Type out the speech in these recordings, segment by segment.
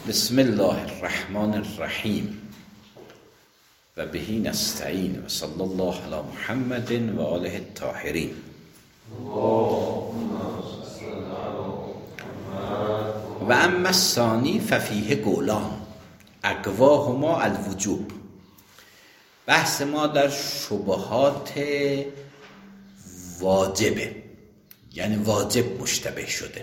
بسم الله الرحمن الرحیم و بهی نستعین و صلی الله علی محمد و آله الطاهرین. و اما الثانی ففیه قولان اقواهما الوجوب. بحث ما در شبهات واجبه، یعنی واجب مشتبه شده،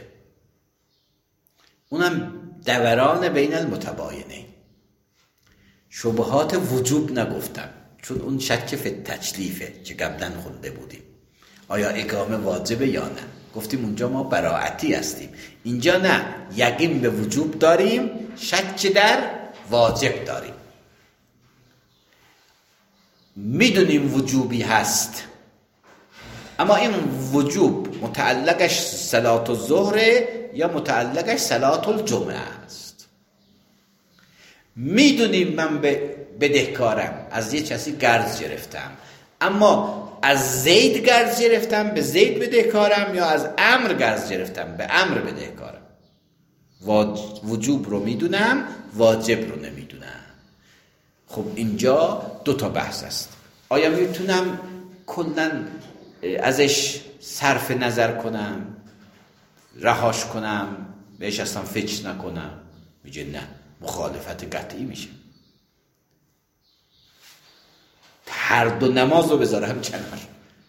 اونم دوران بین المتباینین. شبهات وجوب نگفتم چون اون شک فی التکلیفه که قبلا خونده بودیم، آیا اقامه واجبه یا نه. گفتیم اونجا ما براعتی هستیم، اینجا نه، یقین به وجوب داریم، شک در واجب داریم. میدونیم وجوبی هست، اما این وجوب متعلقش صلات الظهر یا متعلقش صلات الجمعه است. میدونیم من بدهکارم، از یه کسی قرض گرفتم، اما از زید قرض گرفتم به زید بدهکارم یا از عمرو قرض گرفتم به عمرو بدهکارم. وجوب رو میدونم، واجب رو نمیدونم. خب اینجا دو تا بحث است. آیا میتونم کلاً ازش صرف نظر کنم، رهاش کنم، بهش اصلا فکر نکنم؟ میگه نه، مخالفت قطعی میشه. هر دو نماز رو بذارم کنار.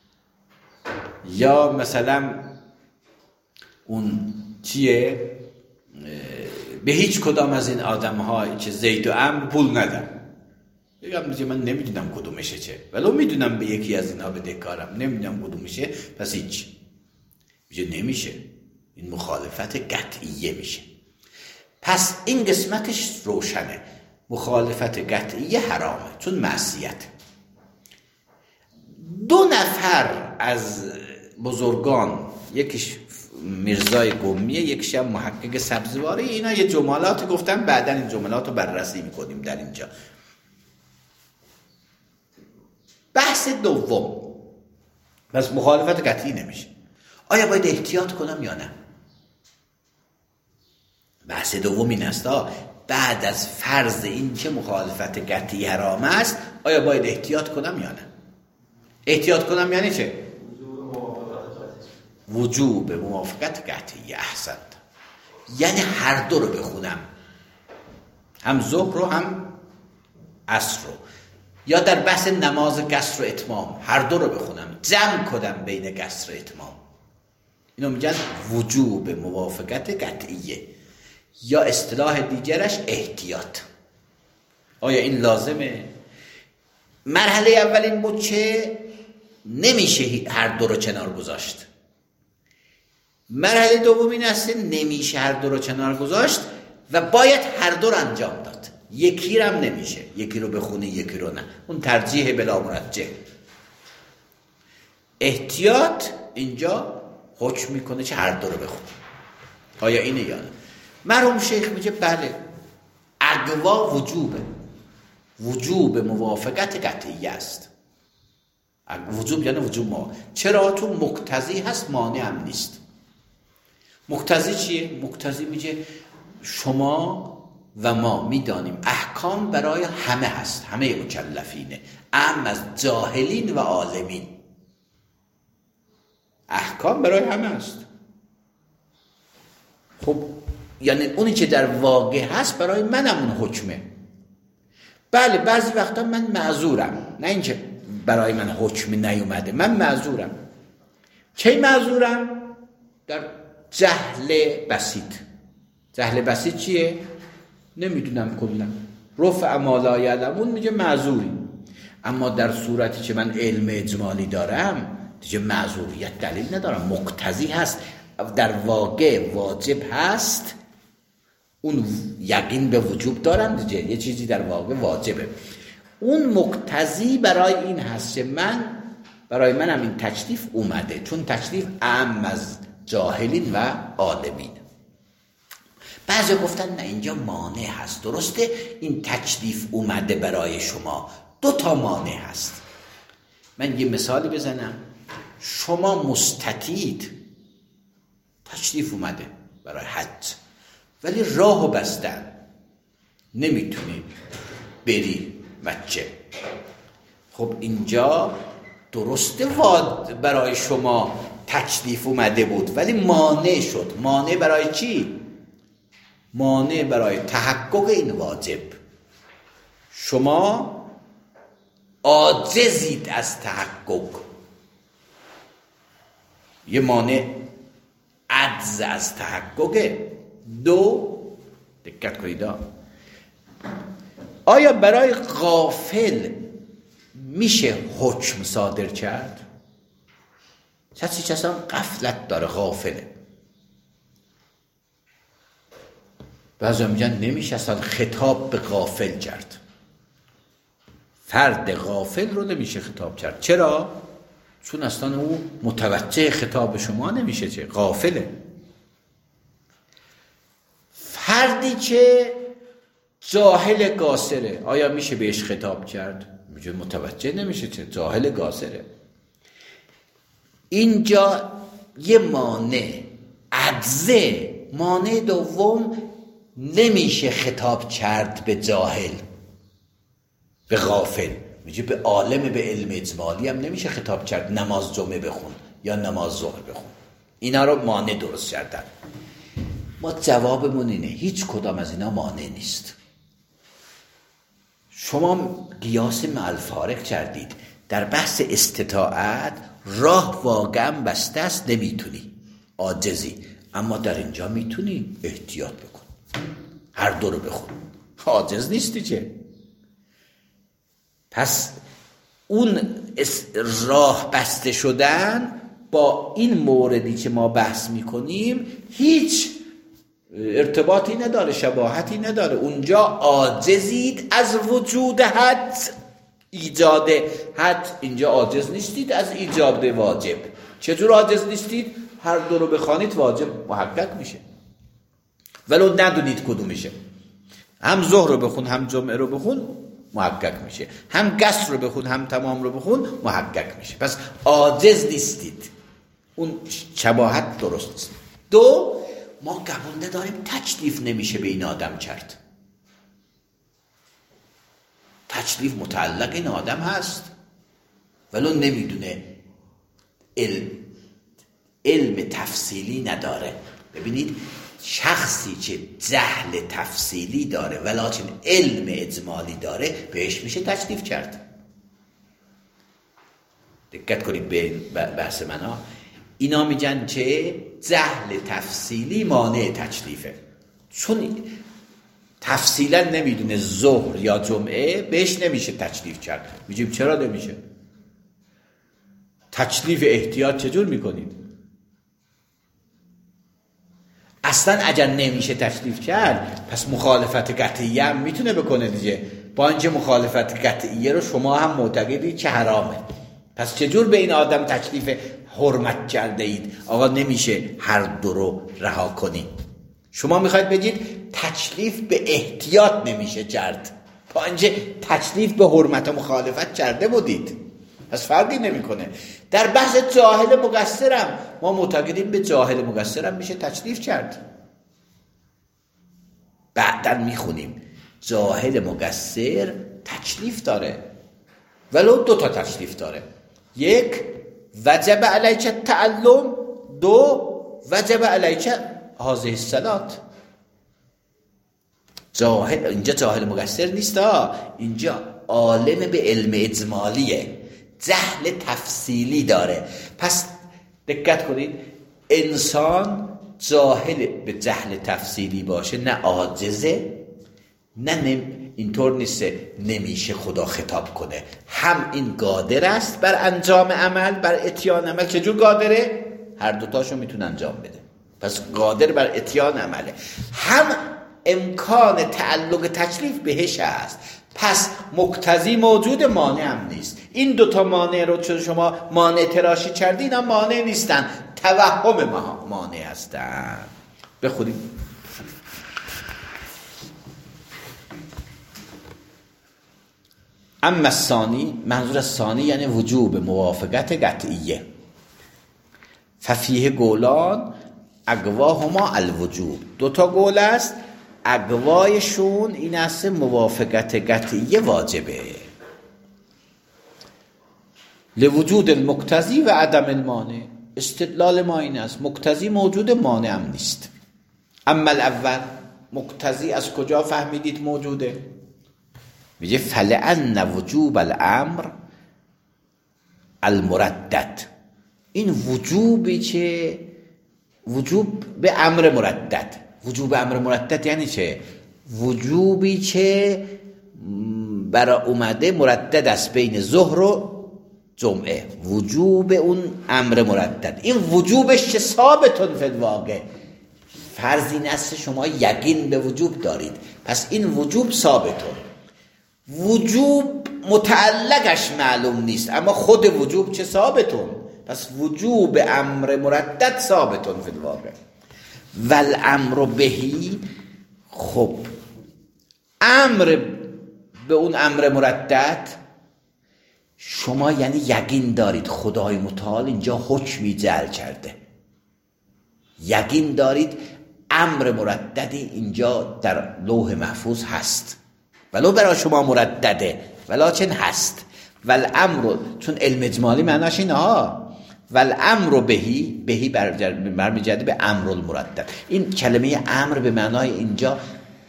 یا مثلا اون چیه، به هیچ کدام از این آدم ها که زید و عمرو پول ندم، بگم من نمیدونم کدومشه چه، ولو میدونم به یکی از اینها بدهکارم، نمیدونم کدومشه، پس هیچ. میگه نمیشه، این مخالفت قطعیه میشه. پس این قسمتش روشنه، مخالفت قطعیه حرامه چون معصیت. دو نفر از بزرگان، یکیش میرزای قمیه، یکیش هم محقق سبزواری، اینا یه جملات گفتن، بعدن این جملات رو بررسی میکنیم در اینجا. بحث دوم، پس مخالفت قطعی نمیشه، آیا باید احتیاط کنم یا نه؟ بحث دوم این است، بعد از فرض این که مخالفت قطعی حرام است، آیا باید احتیاط کنم یا نه؟ احتیاط کنم یعنی چه؟ وجوب موافقت قطعی. احسنت، یعنی هر دو رو بخونم، هم ظهر رو هم عصر رو، یا در بحث نماز قصر و اتمام هر دو رو بخونم، جمع کنم بین قصر و اتمام. اینو میگن وجوب موافقت قطعیه، یا اصطلاح دیگرش احتیاط. آیا این لازمه؟ مرحله اول این بود که نمیشه هر دو رو کنار گذاشت. مرحله دوم این است نمیشه هر دو رو کنار گذاشت و باید هر دو رو انجام داد. یکی رو هم نمیشه، یکی رو بخونه یکی رو نه، اون ترجیح بلا مرجح. احتیاط اینجا حکم میکنه که هر دو رو بخونه. آیا اینه یا نه؟ مرحوم شیخ میگه بله، اقوا وجوبه، وجوب موافقت قطعی است. وجوب یعنی وجوب ما، چرا؟ تو مقتضی هست، مانع هم نیست. مقتضی چیه؟ مقتضی میگه شما و ما میدانیم احکام برای همه هست، همه مکلفینه، اما از جاهلین و عالمین. احکام برای همه هست. خب یعنی اونی که در واقع هست برای منم اون حکمه. بله بعضی وقتا من معذورم، نه اینکه برای من حکم نیومده، من معذورم. کی معذورم؟ در جهل بسیط. جهل بسیط چیه؟ نمیدونم کلا، رفع ما لا یعلمون، میگه معذوری. اما در صورتی که من علم اجمالی دارم دیگه معذوریت دلیل ندارم، مقتضی هست، در واقع واجب هست، اون یقین به وجوب دارم دیگه، یه چیزی در واقع واجبه. اون مقتضی برای این هست که برای منم این تکلیف اومده، چون تکلیف عام از جاهلین و عالمین. بعضی گفتن نه، اینجا مانع هست. درسته این تکلیف اومده برای شما، دو تا مانع هست. من یه مثالی بزنم. شما مستطیعید، تکلیف اومده برای حج، ولی راهو بستن، نمیتونی بری بچه. خب اینجا درسته برای شما تکلیف اومده بود ولی مانع شد. مانع برای چی؟ مانع برای تحقق این واجب. شما عاجزید از تحقق. یه مانع عجز از تحقق. دو، دقت کنید، آیا برای غافل میشه حکم صادر کرد؟ کسی که اصلا غفلت داره، غافله. بعضی میگن نمیشه اصلا خطاب به غافل کرد. فرد غافل رو نمیشه خطاب کرد. چرا؟ چون اصلا او متوجه خطاب شما نمیشه، چه غافله. فردی که جاهل قاصره، آیا میشه بهش خطاب کرد؟ میگه متوجه نمیشه، چه جاهل قاصره. اینجا یه مانع عجزه. مانع دوم، نمیشه خطاب کرد به جاهل، به غافل. میگه به عالم به علم اجمالی هم نمیشه خطاب کرد نماز جمعه بخون یا نماز ظهر بخون. اینا رو مانع درست کردن. ما جوابمون اینه هیچ کدام از اینا مانع نیست. شما قیاس مع الفارق کردید. در بحث استطاعت راه واقعا بسته است، نمیتونی، عاجزی. اما در اینجا میتونی، احتیاط بکن، هر دو رو بخون، عاجز نیستی چه. پس اون راه بسته شدن با این موردی که ما بحث میکنیم هیچ ارتباطی نداره، شباهتی نداره. اونجا عاجزید از وجود حد، ایجاد حد. اینجا عاجز نیستید از ایجاد واجب. چطور عاجز نیستید؟ هر دو رو بخوانید واجب محقق میشه ولو ندونید کدومشه. هم ظهر رو بخون هم جمعه رو بخون محقق میشه، هم قصر رو بخون هم تمام رو بخون محقق میشه. پس عاجز نیستید، اون شباهت درست نیست. دو، ما قبول نداریم تکلیف نمیشه به این آدم کرد. تکلیف متعلق این آدم هست ولو نمیدونه، علم تفصیلی نداره. ببینید شخصی که جهل تفصیلی داره ولکن علم اجمالی داره بهش میشه تکلیف کرد. دقت کنید به بحث منها. اینا میگن که جهل تفصیلی مانع تکلیفه، چون تفصیلا نمیدونه ظهر یا جمعه بهش نمیشه تکلیف کرد. میگیم چرا نمیشه؟ تکلیف احتیاط چجور میکنید؟ اصلا اگر نمیشه تکلیف کرد پس مخالفت قطعیه هم میتونه بکنه دیگه. با اینکه مخالفت قطعیه رو شما هم معتقدید که حرامه، پس چجور به این آدم تکلیف حرمت کرده اید؟ آقا نمیشه هر دو رو رها کنی. شما میخواید بگید تکلیف به احتیاط نمیشه کرد، با اینکه تکلیف به حرمت و مخالفت کرده بودید، پس فرقی نمیکنه. در بحث جاهل مقصرم ما معتقدیم به جاهل مقصرم میشه تکلیف کرد. بعداً میخونیم جاهل مقصر تکلیف داره، ولو دو تا تکلیف داره. یک، وجب علیک التعلم. دو، وجب علیک هذه الصلاة. جاهل اینجا جاهل مقصر نیست، اینجا عالم به علم اجمالیه، جهل تفصیلی داره. پس دقت کنید، انسان جاهل به جهل تفصیلی باشه نه عاجزه نه اینطور نیست نمیشه خدا خطاب کنه. هم این قادر است بر انجام عمل، بر اتیان عمل. چجور قادره؟ هر دوتاشو میتونه انجام بده، پس قادر بر اتیان عمله. هم امکان تعلق تکلیف بهش هست، پس مقتضی موجود، مانع هم نیست. این دوتا مانع رو چون شما مانع تراشی کردین، اینا مانع نیستن، توهم مانع هستن. بخونیم. اما الثانی، منظور ثانی یعنی وجوب موافقت قطعیه. ففیه قولان اقواهما الوجوب. دوتا قول است، اقوایشون این است موافقت قطعیه واجبه لوجود المقتضی و عدم المانع. استدلال ما این است مقتضی موجود، مانع هم نیست. اما الاول، مقتضی از کجا فهمیدید موجوده؟ میگه فلأن وجوب الامر المردد. این وجوبی که وجوب به امر مردد، وجوب امر مردد یعنی چه؟ وجوبی که برای اومده مردد است بین ظهر و جمعه، وجوب اون امر مردد. این وجوبش چه؟ ثابتون فی الواقع. فرض این است شما یقین به وجوب دارید، پس این وجوب ثابتون. وجوب متعلقش معلوم نیست، اما خود وجوب چه؟ ثابتون. پس وجوب امر مردد ثابتون فی الواقع. والامر بهی، خب امر به اون امر مردد شما یعنی یقین دارید خدای متعال اینجا حکمی جعل کرده، یقین دارید امر مرددی اینجا در لوح محفوظ هست، ولو برای شما مردده ولکن هست. والامر، چون علم اجمالی معناش اینه ها، والامر بهی، بهی برمیگرده به امر المردد. این کلمه امر به معنای اینجا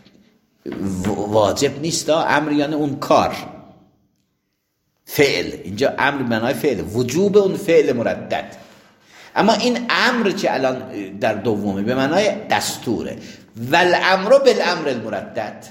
واجب نیست، امر یعنی اون کار، فعل. اینجا امر به معنای فعل، وجوب اون فعل مردد. اما این امر که الان در دومه به معنای دستوره. والامر بالامر المردد،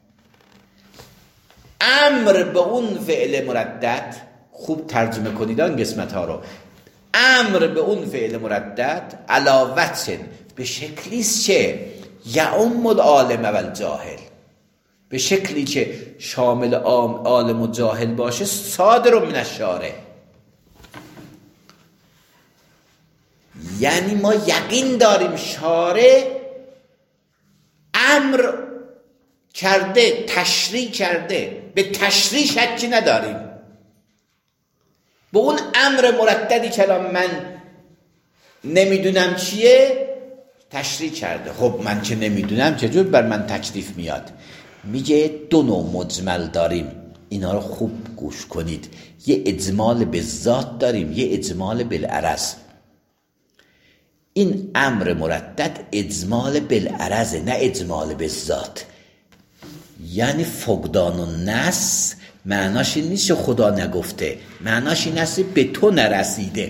امر به اون فعل مردد. خوب ترجمه کنید آن قسمت ها رو. امر به اون فعل مردد علاوه به شکلیست که یعم العالم و الجاهل، به شکلی که شامل عالم و جاهل باشه، صادر من الشارع. یعنی ما یقین داریم شارع امر کرده، تشریع کرده، به تشریع شکی نداریم. به اون امر مرددی که الان من نمیدونم چیه تشریع کرده. خب من که نمیدونم چجور بر من تکلیف میاد؟ میگه دو نوع مجمل داریم، اینا رو خوب گوش کنید. یه اجمال به ذات داریم، یه اجمال بالعرض. این امر مردد اجمال بالعرض، نه اجمال به ذات. یعنی فقدان النص معناش این نیست که خدا نگفته، معناش این است به تو نرسیده.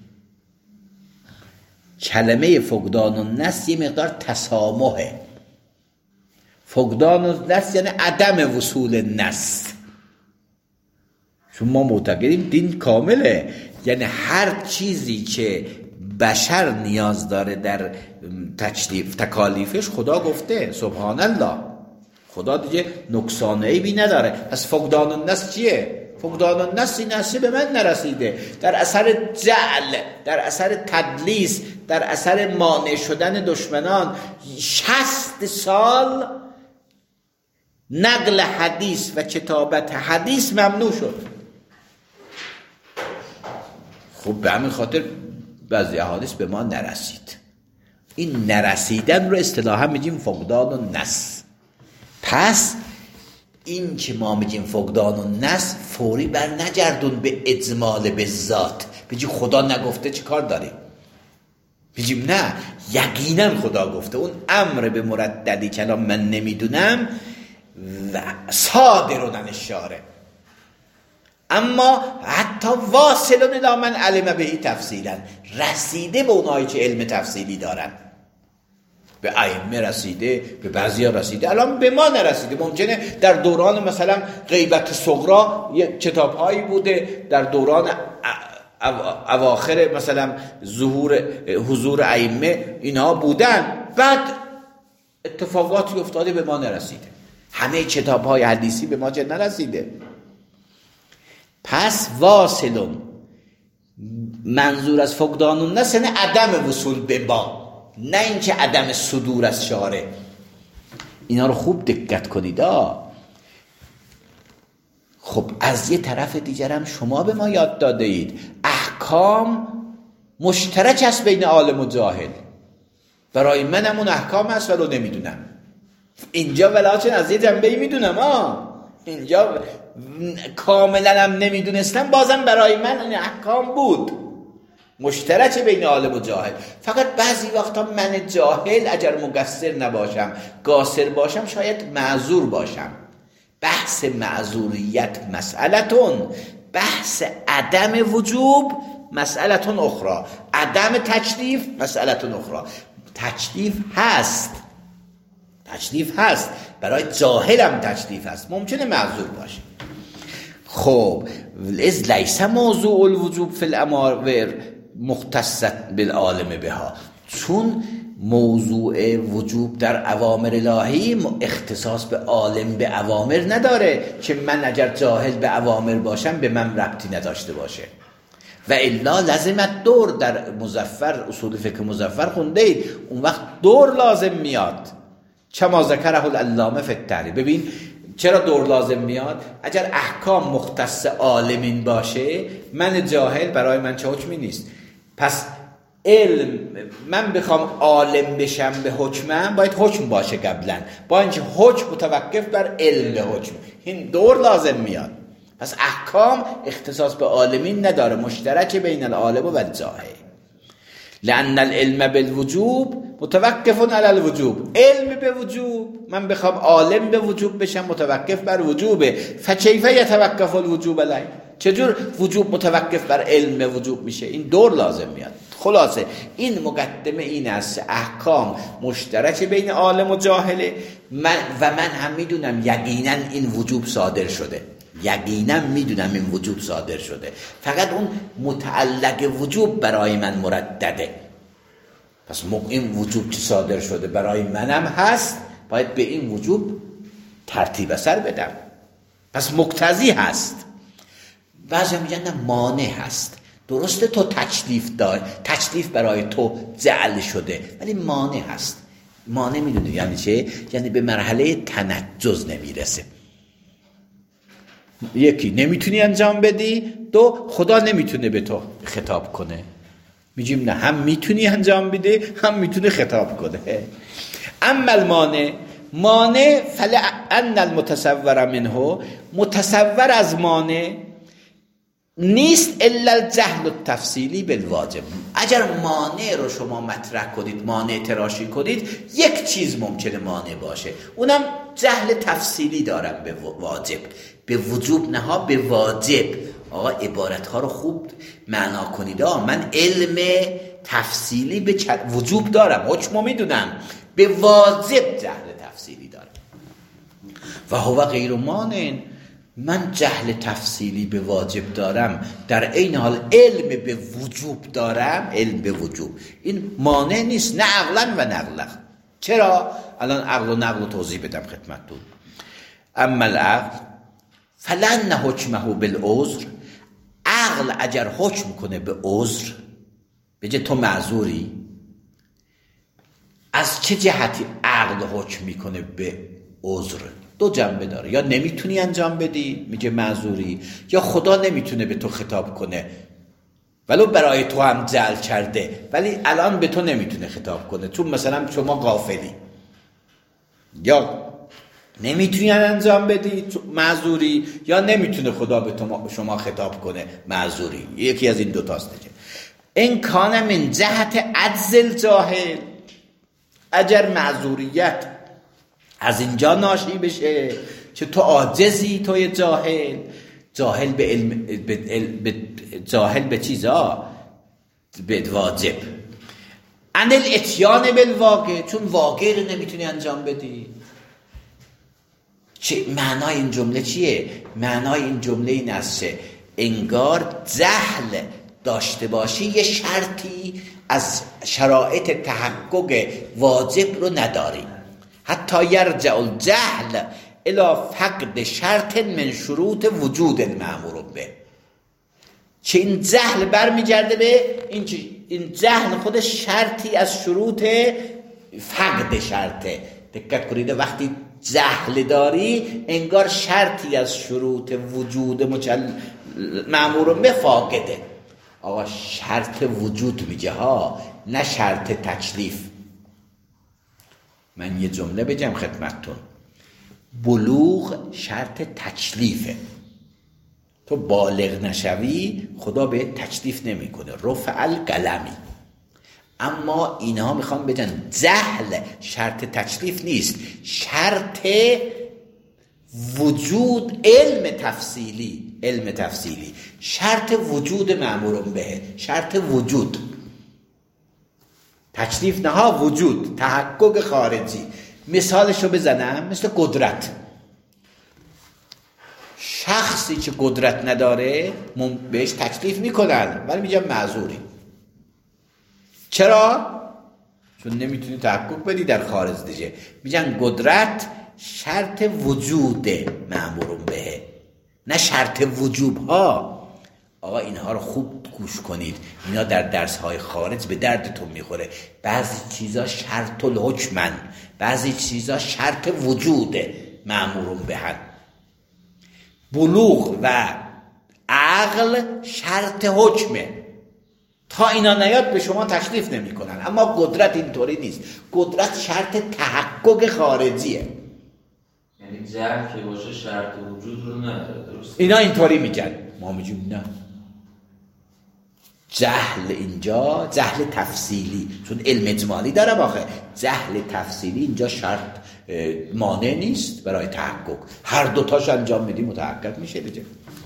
کلمه فقدان النص یه مقدار تسامحه. فقدان النص یعنی عدم وصول نص. چون ما معتقدیم دین کامله، یعنی هر چیزی که بشر نیاز داره در تکالیفش خدا گفته. سبحان الله، خدا دیگه نقصان عیبی نداره. پس فقدان النص چیه؟ فقدان النص این است به من نرسیده، در اثر جعل، در اثر تدلیس، در اثر مانع شدن دشمنان 60 سال نقل حدیث و کتابت حدیث ممنوع شد. خب به همین خاطر بعضی احادیث به ما نرسید. این نرسیدن رو اصطلاحا میگیم فقدان النص. پس این که ما میگیم فقدان النص فوری بر نگردون به اجمال به ذات، بگی خدا نگفته چی کار داریم؟ بگیم نه، یقینا خدا گفته. اون امر به مرددی که الان من نمیدونم صادر عن الشارع، اما حتی واصلون الی من علم بهی تفصیلا، رسیده به اونایی که علم تفصیلی دارن. به ائمه رسیده، به بعضیا رسیده، الان به ما نرسیده. ممکنه در دوران مثلا غیبت صغرا یه کتاب‌هایی بوده، در دوران اواخر مثلا حضور ائمه اینها بودن، بعد اتفاقاتی افتاده به ما نرسیده. همه کتاب‌های حدیثی به ما چه نرسیده. پس واصلون، منظور از فقدان النص نه عدم وصول به ما، نه اینکه عدم صدور از شارع. اینا رو خوب دقت کنید. خب از یه طرف دیگر هم شما به ما یاد داده اید احکام مشترک است بین عالم و جاهل. برای منم اون احکام هست ولو نمیدونم. اینجا ولاچن از یه جنبه‌ای میدونم اینجا کاملا هم نمیدونستم، بازم برای من این احکام بود مشترک بین عالم و جاهل. فقط بعضی وقتا من جاهل اگر مقصر نباشم، قاصر باشم، شاید معذور باشم. بحث معذوریت مسئلتون، بحث عدم وجوب مسئلتون اخرى، عدم تکلیف مسئلتون اخرى. تکلیف هست برای جاهل هم تکلیف هست، ممکنه معذور باشه. خب از لیس موضوع الوجوب فی الاماور مختصت بالعالم بها، چون موضوع وجوب در اوامر الهی اختصاص به عالم به اوامر نداره که من اگر جاهل به اوامر باشم به من ربطی نداشته باشه. و الا لازمت دور، در مظفر اصول فقه مظفر خونده اید، اون وقت دور لازم میاد. چما ذکره العلامه فی التحریر. ببین چرا دور لازم میاد؟ اگر احکام مختص عالمین باشه، من جاهل برای من چه حکمی نیست. پس علم، من بخوام عالم بشم به حکمم باید حکم باشه قبلا، با اینکه حکم متوقف بر علم به حکم، این دور لازم میاد. پس احکام اختصاص به عالمین نداره، مشترک بین العالم و الجاهل. لأن العلم بالوجوب متوقف علی الوجوب، علم به وجوب، من بخوام عالم به وجوب بشم متوقف بر وجوبه. فکیف یتوقف الوجوب علی، چجور وجوب متوقف بر علم به وجوب میشه؟ این دور لازم میاد. خلاصه این مقدمه این است، احکام مشترک بین عالم و جاهله. من هم میدونم یقینا این وجوب صادر شده، یقینا میدونم این وجوب صادر شده، فقط اون متعلق وجوب برای من مردده. پس این وجوب که صادر شده برای منم هست، باید به این وجوب ترتیب اثر بدم، پس مقتضی هست. بعضی میگن نه مانع هست. درسته تو تکلیف دار، تکلیف برای تو جعل شده، ولی مانع هست. مانع میدونی یعنی چه؟ یعنی به مرحله تنجز نمیرسه. یکی نمیتونی انجام بدی، دو خدا نمیتونه به تو خطاب کنه. میگیم نه، هم میتونی انجام بده هم میتونه خطاب کنه. اما مانع فلأن المتصور منه، متصور از مانع نیست الا الجهل التفصیلی بالواجب. اگر مانع رو شما مطرح کنید، مانع تراشی کنید، یک چیز ممکنه مانع باشه، اونم جهل تفصیلی دارم به واجب، به وجوب نه به واجب. آقا عبارت ها رو خوب معنا کنید. من علم تفصیلی به وجوب دارم، حکمو میدونم، به واجب جهل تفصیلی دارم. و هو غیر مانع، من جهل تفصیلی به واجب دارم، در این حال علم به وجوب دارم، علم به وجوب، این مانع نیست، نه عقلا و نقلا. چرا؟ الان عقل و نقل توضیح بدم خدمتتون. اما العقل فلن حکمه بالعذر، عقل اگر حکم کنه به عذر، بگه تو معذوری، از چه جهتی عقل حکم میکنه به عذر؟ دو جنبه داره، یا نمیتونی انجام بدی میگه معذوری، یا خدا نمیتونه به تو خطاب کنه ولو برای تو هم جعل کرده، ولی الان به تو نمیتونه خطاب کنه چون مثلا شما غافلی، یا نمیتونی انجام بدی معذوری، یا نمیتونه خدا به شما خطاب کنه معذوری. یکی از این دو تاست. این کان من جهت عجز الجاهل، اگر معذوریت از اینجا ناشی بشه که تو عاجزی، توی جاهل به علم، جاهل به چیزا، به واجب، ان الاتیان بالواقع، چون واقع رو نمیتونی انجام بدی. چه معنای این جمله چیه؟ معنای این جمله این است که انگار جهل داشته باشی یه شرطی از شرایط تحقق واجب رو نداری. حتی یرجع الجهل الی فقد شرط من شروط وجود المأمور به، چه این جهل برمیگرده به این جهل خودش شرطی از شروط فقد شرطه. دقت کنید، وقتی جهل داری انگار شرطی از شروط وجود مأمور به فاقده. آقا شرط وجود میگه ها، نه شرط تکلیف. من یه جمله بگم خدمتتون. بلوغ شرط تکلیفه. تو بالغ نشوی خدا به تکلیف نمیکنه. رفع القلمی. اما اینها میخوام بگن جهل شرط تکلیف نیست، شرط وجود علم تفصیلی شرط وجود مأمور به، شرط وجود، تکلیف نه ها، وجود، تحقق خارجی. مثالشو بزنم، مثل قدرت. شخصی که قدرت نداره بهش تکلیف میکنن ولی میگن معذوری. چرا؟ چون نمیتونی تحقق بدی در خارج دیگه. میگن قدرت شرط وجود مأمور به، نه شرط وجوب ها. آقا اینها رو خوب گوش کنید، اینا در درس های خارج به دردتون میخوره. بعضی چیزا شرط الحکمن، بعضی چیزا شرط وجود مأمور بهن. بلوغ و عقل شرط حکمه. تا اینا نیاد به شما تکلیف نمی کنن. اما قدرت اینطوری نیست. قدرت شرط تحقق خارجیه. یعنی جهل که باشه شرط وجود رو نداره. درست؟ اینا اینطوری میگن، ما میگیم نه. جهل اینجا جهل تفصیلی، چون علم اجمالی دارم آخه. جهل تفصیلی اینجا شرط مانع نیست برای تحقق. هر دوتاش انجام میدی متحقق میشه دیگه.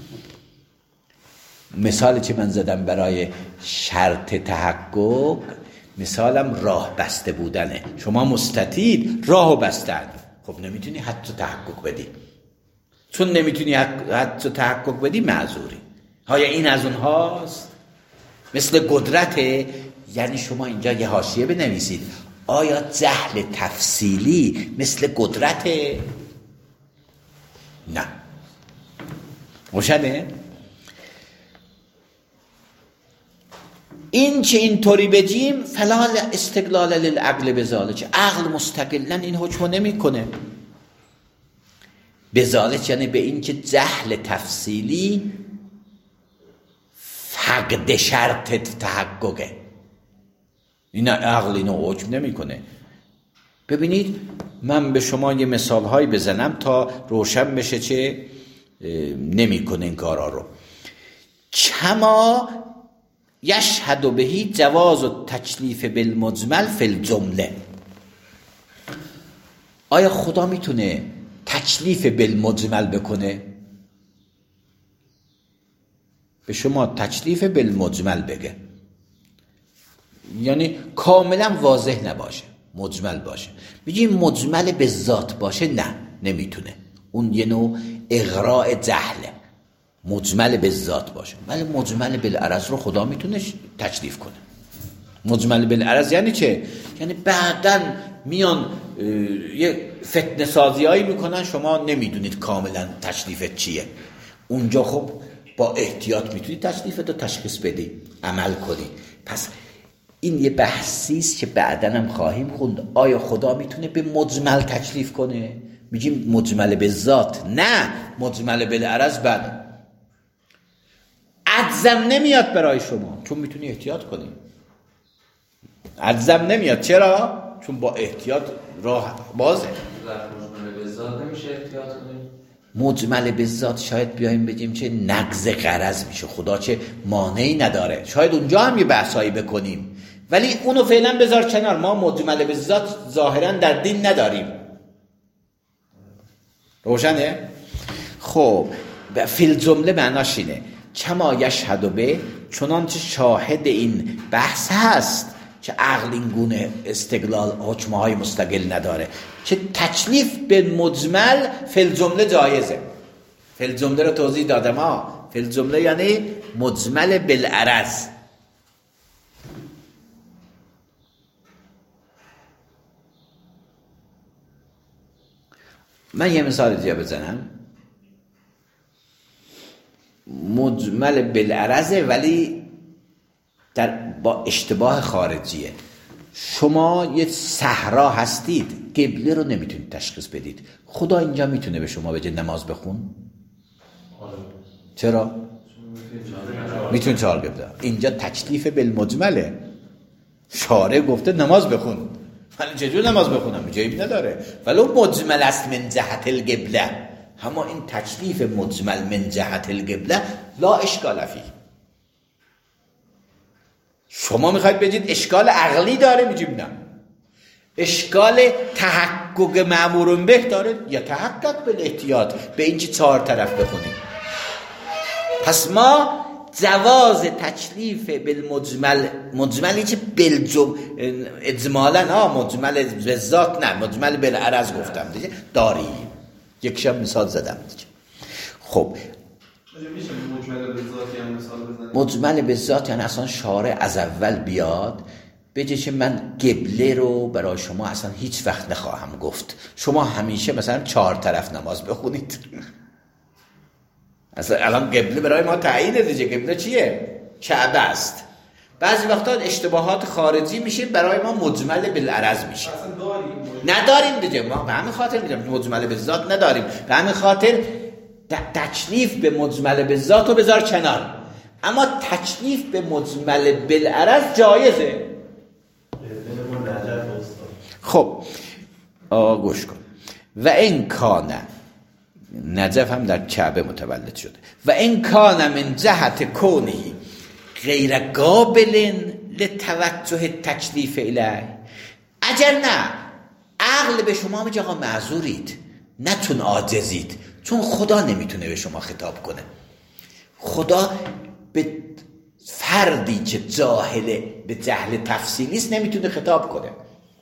مثالی که من زدم برای شرط تحقق، مثالم راه بسته بودنه. شما مستطیل راهو بستن، خب نمیتونی حتی تحقق بدی. چون نمیتونی حتی تحقق بدی معذوری. های این از اونهاست. مثل قدرته. یعنی شما اینجا یه حاشیه بنویسید، آیا جهل تفصیلی مثل قدرته؟ نه. روشنه؟ این چه اینطوری بگیم فلا استقلال للعقل بذالک، عقل مستقلا این حکم نمی کنه. بذالک یعنی به این که جهل تفصیلی فقد شرط تحققه. این عقل اینو حکم نمی کنه. ببینید من به شما یه مثال هایی بزنم تا روشن بشه چه نمی کنه این کارا رو. کما یشهد بهی جواز و تکلیف بالمجمل فی الجمله. آیا خدا میتونه تکلیف بالمجمل بکنه؟ به شما تکلیف بالمجمل بگه، یعنی کاملا واضح نباشه، مجمل باشه. بگیم مجمل به ذات باشه، نه نمیتونه. اون یه نوع اغراء جهله. مجمل به ذات باشه، ولی مجمل بالعرض رو خدا میتونه تکلیف کنه. مجمل بالعرض یعنی چه؟ یعنی بعداً میان یه فتنه سازی هایی میکنن، شما نمیدونید کاملا تکلیفت چیه. اونجا خب با احتیاط میتونی تکلیفت رو تشخیص بدی، عمل کنی. پس این یه بحثیست که بعداً هم خواهیم خوند. آیا خدا میتونه به مجمل تکلیف کنه؟ میگیم مجمل به ذات، نه مجمل بالعرض. بعد عجزم نمیاد برای شما، چون میتونی احتیاط کنی. عجزم نمیاد. چرا؟ چون با احتیاط راه بازه. مجمل به ذات نمیشه احتیاط کنی. مجمل به ذات شاید بیایم بگیم چه نقض غرض میشه. خدا چه مانعی نداره. شاید اونجا هم یه بحثایی بکنیم، ولی اونو فعلا بذار کنار. ما مجمل به ذات ظاهرا در دین نداریم. روشنه؟ خب فی الجمله معناش اینه کما یشهد به، چنانچه شاهد این بحث هست که عقل این گونه استقلال حکمه های مستقل نداره، که تکلیف به مجمل فی الجمله جایزه. فی الجمله رو توضیح دادم ها. فی الجمله یعنی مجمل بالعرض. من یه مثال دیگه بزنم. مجمل بالعرضه ولی با اشتباه خارجیه. شما یه صحرا هستید، قبله رو نمیتونید تشخیص بدید. خدا اینجا میتونه به شما بگه نماز بخون؟ چرا؟ میتونه 4 قبله. اینجا تکلیف بالمجمله. شارع گفته نماز بخون، من چجور نماز بخونم؟ جایب نداره. ولو مجمل است من جهت القبله، اما این تکلیف مجمل من جهت القبله لا اشکال فیه. شما میخواید بگید اشکال عقلی داره، میگیم نه. اشکال تحقق مأمور به داره، یا تحقق بالاحتیاط به اینکه 4 طرف بخونیم. پس ما جواز تکلیف بالمجمل، مجملی که اجمالا مجمل بالذات نه، مجمل بالعرض گفتم دیگه داریم. یک شب مثال زدم دیگه. خب میشه مجمل بالذات هم مثال بزنید؟ مجمل بالذات یعنی اصلا شارع از اول بیاد بگه که من قبله رو برای شما اصلا هیچ وقت نخواهم گفت، شما همیشه مثلا 4 طرف نماز بخونید. اصلا الان قبله برای ما تعیین دیگه. قبله چیه؟ کعبه است. بعضی وقتا اشتباهات خارجی میشه برای ما مجمل بالعرض میشه. اصلا داریم نداریم دیگه. ما به همین خاطر میگم مجمل بالذات نداریم. به همین خاطر تکلیف به مجمل بالذات رو بذار کنار، اما تکلیف به مجمل بالعرض جایزه. خب گوش کن. و این کانه، نجف هم در کعبه متولد شده. و این کانه من جهت کونهی غیر قابل لتوجه تکلیف الیه، اگر نه عقل به شما میگه آقا معذورید، نتون عاجزید، چون خدا نمیتونه به شما خطاب کنه. خدا به فردی که جاهل به جهل تفصیلی است نمیتونه خطاب کنه.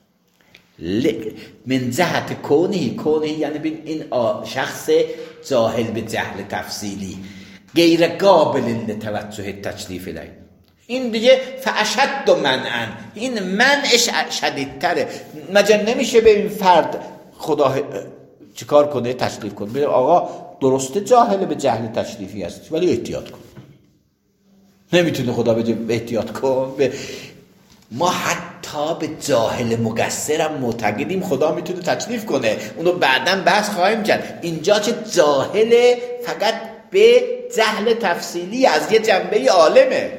من جهت کونهی یعنی بین این شخص جاهل به جهل تفصیلی غیر قابل لتوجه تکلیف الیه، این دیگه فاشد منعا، این منعش شدیدتره. مگر نمیشه به این فرد خدا چیکار کنه؟ تشریف کنه. بگه آقا درسته جاهل به جهل تشریفی هست ولی احتیاط کن. نمیتونه خدا بگه احتیاط کن. ما حتی به جاهل مقصرم معتقدیم خدا میتونه تشریف کنه، اونو بعداً بحث خواهیم کرد. اینجا چه جاهل فقط به جهل تفصیلی از یه جنبه عالمه.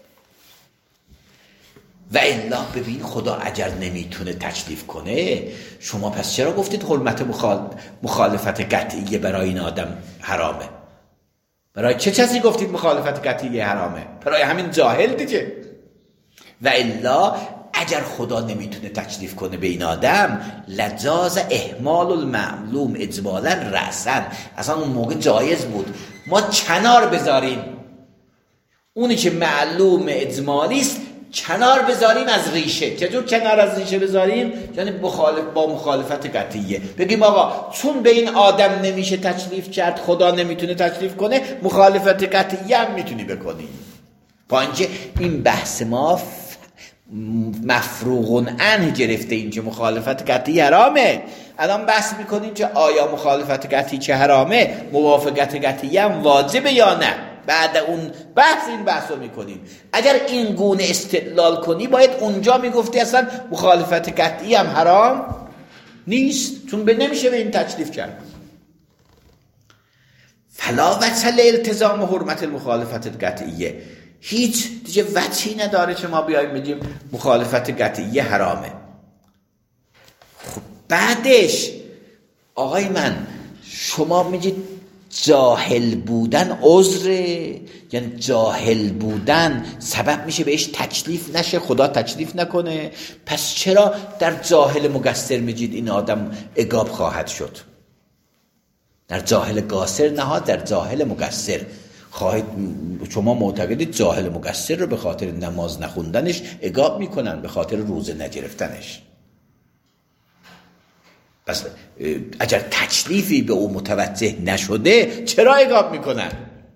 و الا ببین خدا اگر نمیتونه تشریف کنه، شما پس چرا گفتید حرمت مخالفت قطعیه برای این آدم حرامه؟ برای چه چیزی گفتید مخالفت قطعیه حرامه؟ برای همین جاهل دیگه. و الا اگر خدا نمیتونه تشریف کنه به این آدم، لجاز اهمال المعلوم اجمالا رأسا، اصلا اون موقع جایز بود ما کنار بذاریم اونی که معلوم اجمالی است، کنار بذاریم از ریشه. چجور کنار از ریشه بذاریم؟ یعنی با مخالفت قطعیه بگیم آقا چون به این آدم نمیشه تشریف کرد، خدا نمیتونه تشریف کنه، مخالفت قطعیه هم میتونی بکنی. با اینکه این بحث ما مفروغ عنه گرفته، این که مخالفت قطعی حرامه. الان بحث میکنیم که آیا مخالفت قطعی چه حرامه، موافقت قطعی هم واجبه یا نه. بعد اون بحث این بحث رو میکنیم. اگر این گونه استدلال کنی باید اونجا میگفتی اصلا مخالفت قطعی هم حرام نیست، چون نمیشه به این تکلیف کرد. فلا وجه التزام حرمت المخالفت قطعیه، هیچ دیگه وجهی نداره که ما بیایم بگیم مخالفت قطعیه حرامه. خب بعدش آقای من شما میگید جاهل بودن عذره، یعنی جاهل بودن سبب میشه بهش تکلیف نشه، خدا تکلیف نکنه. پس چرا در جاهل مقصر میگید این آدم عقاب خواهد شد؟ در جاهل قاصر نه، در جاهل مقصر خواهید. شما معتقدید جاهل مقصر رو به خاطر نماز نخوندنش عقاب میکنن، به خاطر روزه نگرفتنش. پس اگر تکلیفی به او متوجه نشده چرا عقاب میکنن؟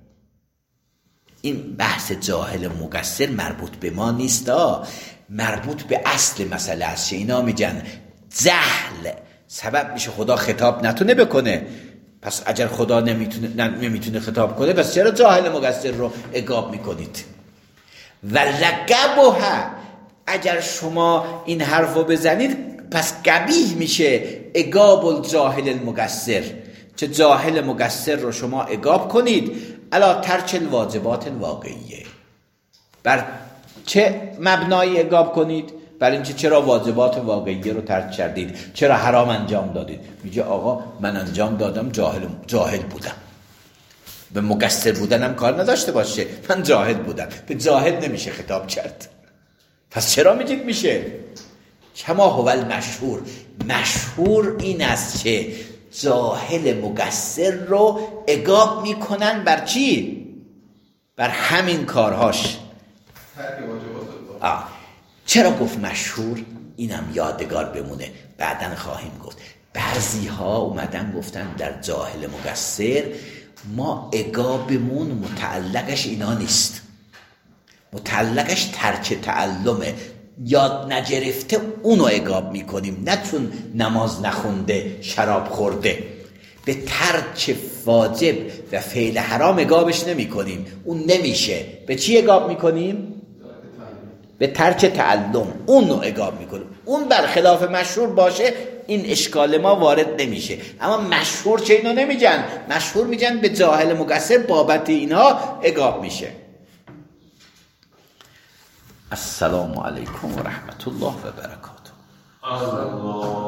این بحث جاهل مقصر مربوط به ما نیست، مربوط به اصل مسئله است. اینا میگن جهل سبب میشه خدا خطاب نتونه بکنه. پس اگر خدا نمیتونه خطاب کنه، پس چرا جاهل مقصر رو عقاب میکنید؟ و لقبها، اگر شما این حرفو بزنید پس قبیح میشه عقاب الجاهل المقصر، چه جاهل مقصر رو شما عقاب کنید علی ترک الواجبات الواقعیه. بر چه مبنایی عقاب کنید؟ برای اینکه چرا واجبات واقعیه رو ترک کردید، چرا حرام انجام دادید. میگه آقا من انجام دادم، جاهل بودم. به مقصر بودنم کار نداشته باشه، من جاهل بودم. به جاهل نمیشه خطاب کرد. پس چرا میگید میشه؟ کما هو المشهور. مشهور این است که جاهل مقصر رو عقاب میکنن بر چی؟ بر همین کارهاش. چرا گفت مشهور؟ اینم یادگار بمونه، بعدن خواهیم گفت. بعضی ها اومدن گفتن در جاهل مقصر ما عقابمون متعلقش اینا نیست، متعلقش ترک تعلمه، یاد نگرفته اونو عقاب میکنیم، نه چون نماز نخونده شراب خورده. به ترک واجب و فعل حرام عقابش نمی کنیم، اون نمیشه. به چی عقاب میکنیم؟ به ترک تعلم، اون رو عقاب میکنیم. اون برخلاف مشهور باشه این اشکال ما وارد نمیشه. اما مشهور چه اینو نمیگن، مشهور میگن به جاهل مقصر بابت اینها عقاب میشه. السلام علیکم و رحمت الله و برکاته.